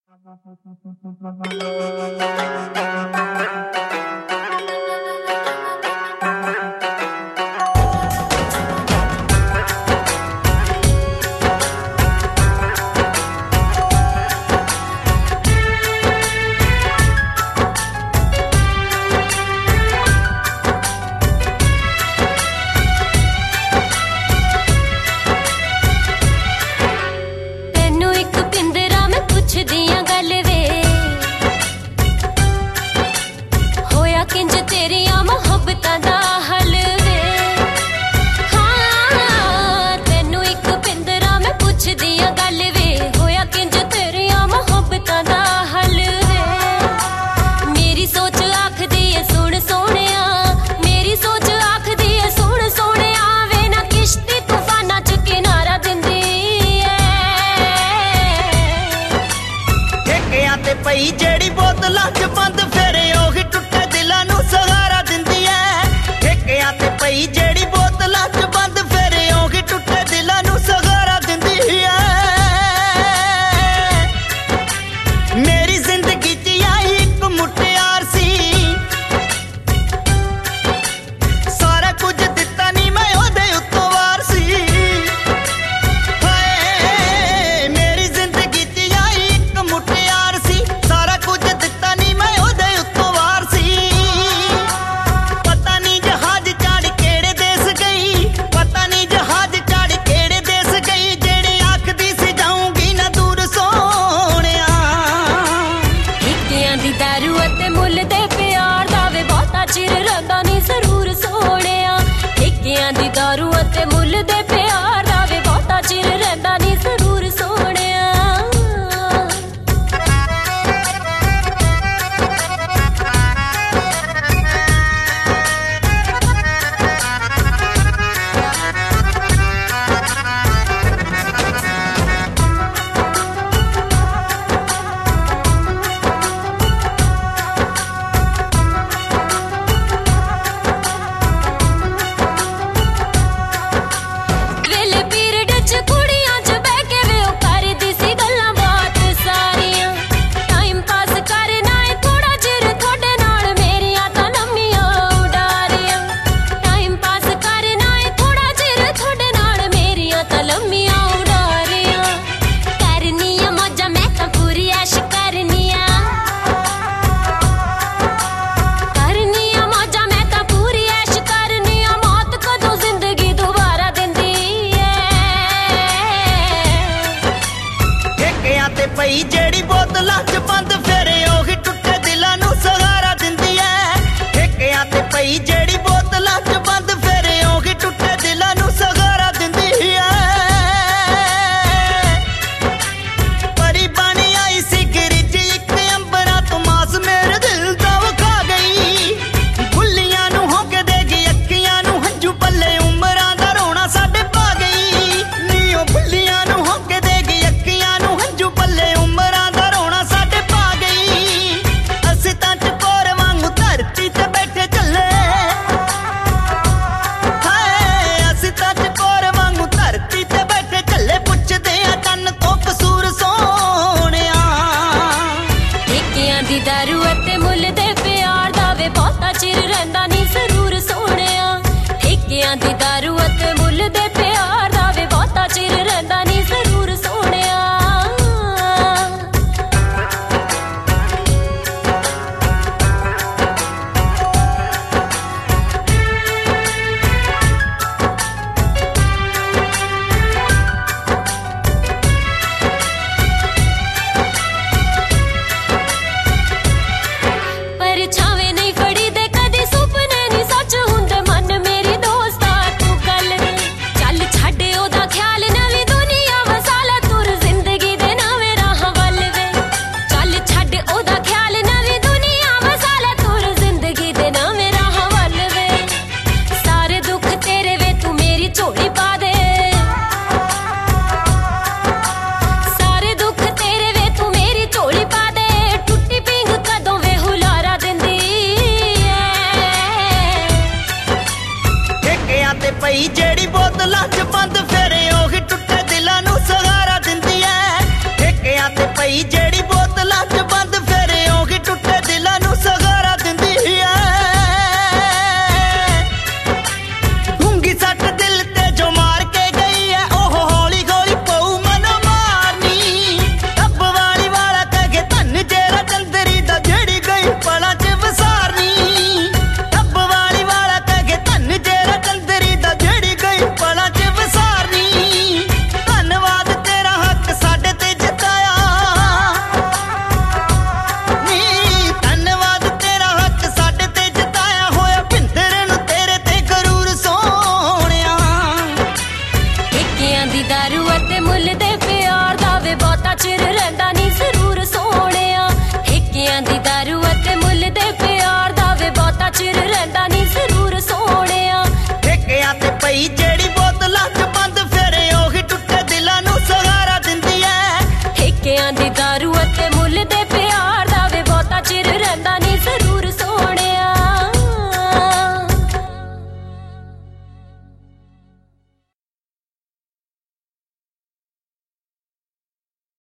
पई जेड़ी बोतलां च बंद फिरे ओही टुटे दिलां नूं सहारा दिंदी ऐ। ठेकियां ते पई जेड़ी बोतलां च बंद फिरे ओही टुटे दिलां नूं सहारा दिंदी ऐ। मेरी जिंदगी च आई इक मुटियार सी, सारा कुछ दिता नहीं मैं ओहदे उत्तों वार सी। मेरी जिंदगी च आई इक मुटियार सी, सारा कुछ दिता नहीं मैं ओहदे उत्तों वार सी। पता नहीं जहाज चढ़ केड़े देश गई, पता नहीं जहाज चढ़ केड़े देश गई, जेड़ी आखदी सी जाऊंगी ना दूर सोहणिया। ठेकियां दी दारू अते मुੱਲ दे प्यार दा वे बहुता चिर रंदा नहीं जरूर सोहणिया। ठेकियां दी दारू अते मुੱਲ दे प्यार दा वे बहुता चिर रंदा नहीं जरूर सोहणिया। पई जेड़ी बोतलां च बंद फिरे ओही टुटे दिलां नूं सहारा दिंदी ऐ। ठेकियां ते पई जेड़ी बोतलां च बंद फिरे ओही टुटे दिलां नूं सहारा दिंदी ऐ। परी बनी आई सी गिरिज इक अंबरां तो मास मेरे दिल दा वखा गई। भुल्लियां नूं होके देगी अखियां नूं हंझू पल्ले उमरां दा रोना साडे पा गई। नी ओ भुल्लियां नूं होके देगी अखियां नूं हंझू पल्ले उमरां दा रोना साडे पा गई। असीं तां चकोर वांगू धरती ते बैठे झल्ले, हाय असीं तां चकोर वांगू धरती ते बैठे झल्ले, पुछदे आ तन तो कसूर सोहणिया। ठेकियां दी दारू अते मुੱਲ दे प्यार दा वे बहुता चिर रंदा नहीं जरूर सोहणिया। ठेकियां दी दारू अते मुੱਲ दे प्यार दा वे बहुता चिर रंदा नहीं जरूर सोहणिया। परछावें नहीं फड़ी दे कदी सुपने नहीं सच हुंदे मन मेरी दोस्ता तू गल चल छड्ड ओदा ख्याल नवीं दुनिया वसाला तुर जिंदगी दे नवें राह वल वे। चल छड्ड ओदा ख्याल नवीं दुनिया वसाला तुर जिंदगी दे नवें राह वल वे। सारे दुख तेरे वे तू मेरी झोली पा दे, सारे दुख तेरे वे तू मेरी झोली पा दे। टुट्टी पिंग कदों वे हुलारा दिंदी ठेकियां ते पई जेड़ी बोतलां च बंद फिरे ओही टुटे दिलां नूं सहारा दिंदी ऐ। ठेकियां ते पई जेड़ी